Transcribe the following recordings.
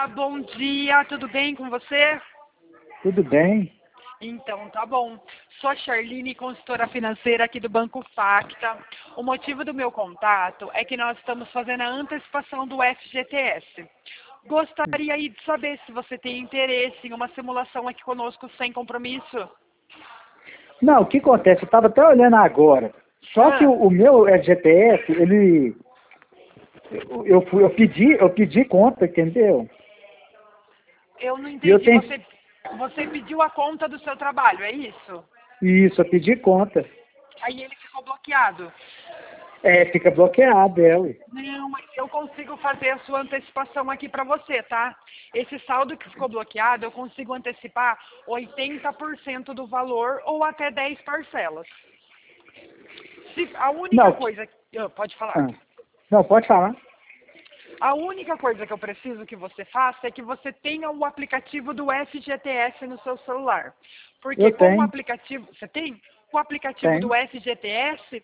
Olá, bom dia, tudo bem com você? Tudo bem? Então, tá bom. Sou a Charline, consultora financeira aqui do Banco Facta. O motivo do meu contato é que nós estamos fazendo a antecipação do FGTS. Gostaria aí de saber se você tem interesse em uma simulação aqui conosco sem compromisso. Não, o que acontece? Eu estava até olhando agora. Só que o meu FGTS, ele. Eu pedi conta, entendeu? Eu não E eu entendi. tenho. Você pediu a conta do seu trabalho, é isso? Isso, eu pedi conta. Aí ele ficou bloqueado. É, fica bloqueado ela. Não, mas eu consigo fazer a sua antecipação aqui para você, tá? Esse saldo que ficou bloqueado, eu consigo antecipar 80% do valor ou até 10 parcelas. A única Não, coisa... Pode falar. ah, não, pode falar. A única coisa que eu preciso que você faça é que você tenha o aplicativo do FGTS no seu celular. Porque Eu com o tenho, aplicativo... Você tem? Com o aplicativo do tenho. FGTS,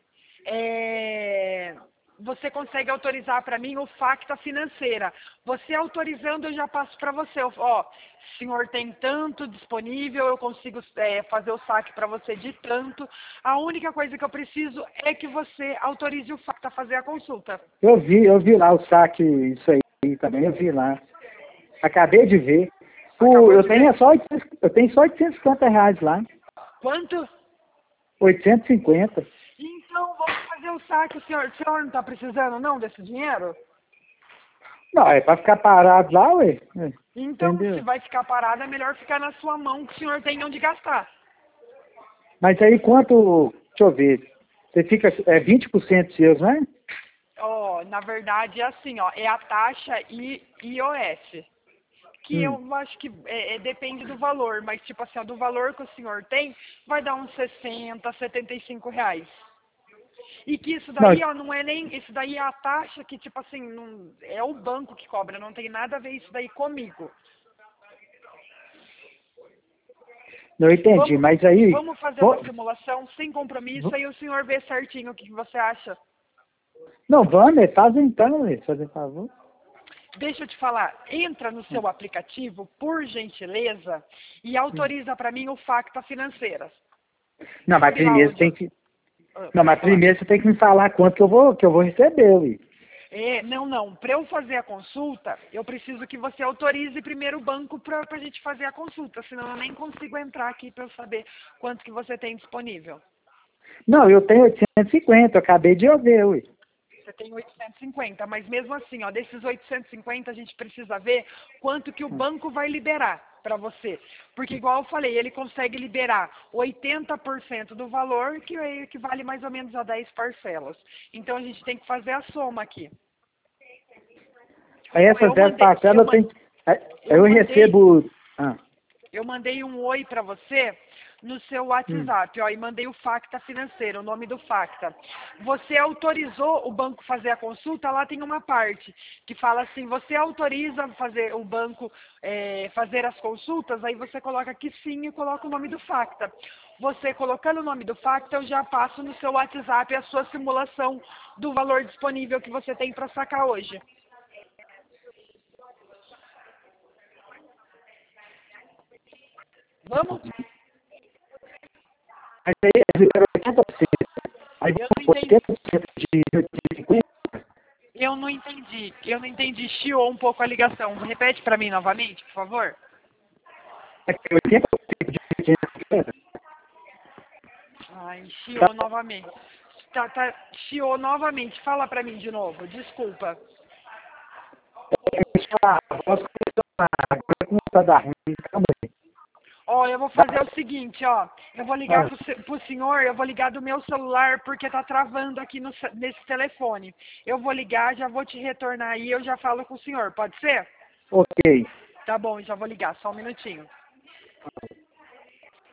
você consegue autorizar para mim o Facta Financeira. Você autorizando, eu já passo para você. Ó, senhor tem tanto disponível, eu consigo fazer o saque para você de tanto. A única coisa que eu preciso é que você autorize o Facta a fazer a consulta. Eu vi lá o saque, isso aí também, eu vi lá. Acabei de ver. Acabou Eu de ver? tenho só 800, eu tenho só R$ 850 lá. Quanto? 850. Então, vamos fazer o saque. O senhor não está precisando, não, desse dinheiro? Não, é para ficar parado lá, ué. Então, se Entendeu? vai ficar parado, é melhor ficar na sua mão, que o senhor tem onde gastar. Mas aí quanto, deixa eu ver, você fica, 20% seus, né? Ó, na verdade, é assim, ó, é a taxa IOF, que eu acho que depende do valor, mas tipo assim, ó, do valor que o senhor tem, vai dar uns 60, R$ 75. E que isso Não, daí, ó, não é nem, isso daí é a taxa que, tipo assim, não, é o banco que cobra, não tem nada a ver isso daí comigo. não entendi, Vamos, mas aí, vamos fazer uma vo- simulação sem compromisso, vo- aí o senhor vê certinho o que você acha. não, vamos, faz então, fazer favor. Deixa eu te falar, entra no seu aplicativo, por gentileza, e autoriza para mim o Facta Financeiras. Não, mas Sabe lá primeiro onde tem eu... que, não, Pode mas falar. primeiro você tem que me falar quanto que eu vou receber, ué. Não. Para eu fazer a consulta, eu preciso que você autorize primeiro o banco para a gente fazer a consulta, senão eu nem consigo entrar aqui para eu saber quanto que você tem disponível. Não, eu tenho 850, eu acabei de ver, ué. Você tem 850, mas mesmo assim, ó, desses 850 a gente precisa ver quanto que o banco vai liberar para você. Porque igual eu falei, ele consegue liberar 80% do valor, que equivale mais ou menos a 10 parcelas. Então a gente tem que fazer a soma aqui. Aí Ó, essas 10 parcelas eu tenho, aí eu eu mandei, recebo, ah, eu mandei um oi para você no seu WhatsApp, ó, e mandei o Facta Financeiro, o nome do Facta. Você autorizou o banco fazer a consulta? Lá tem uma parte que fala assim, você autoriza fazer o banco fazer as consultas? Aí você coloca que sim e coloca o nome do Facta. Você colocando o nome do Facta, eu já passo no seu WhatsApp a sua simulação do valor disponível que você tem para sacar hoje. Vamos? mas aí eu quero 80%. Aí Eu não vamos por entendi. 80% de 850. Eu não entendi. Chiou um pouco a ligação. Repete para mim novamente, por favor. 80% de 850. Ai, chiou novamente. Chiou novamente. Fala para mim de novo. Desculpa. A voz começou agora começou a dar ruim, calma aí. Ó, eu vou fazer o seguinte, ó. Eu vou ligar Ah, pro senhor, eu vou ligar do meu celular porque tá travando aqui nesse telefone. Eu vou ligar, já vou te retornar aí, eu já falo com o senhor. Pode ser? ok. Tá bom, já vou ligar. Só um minutinho.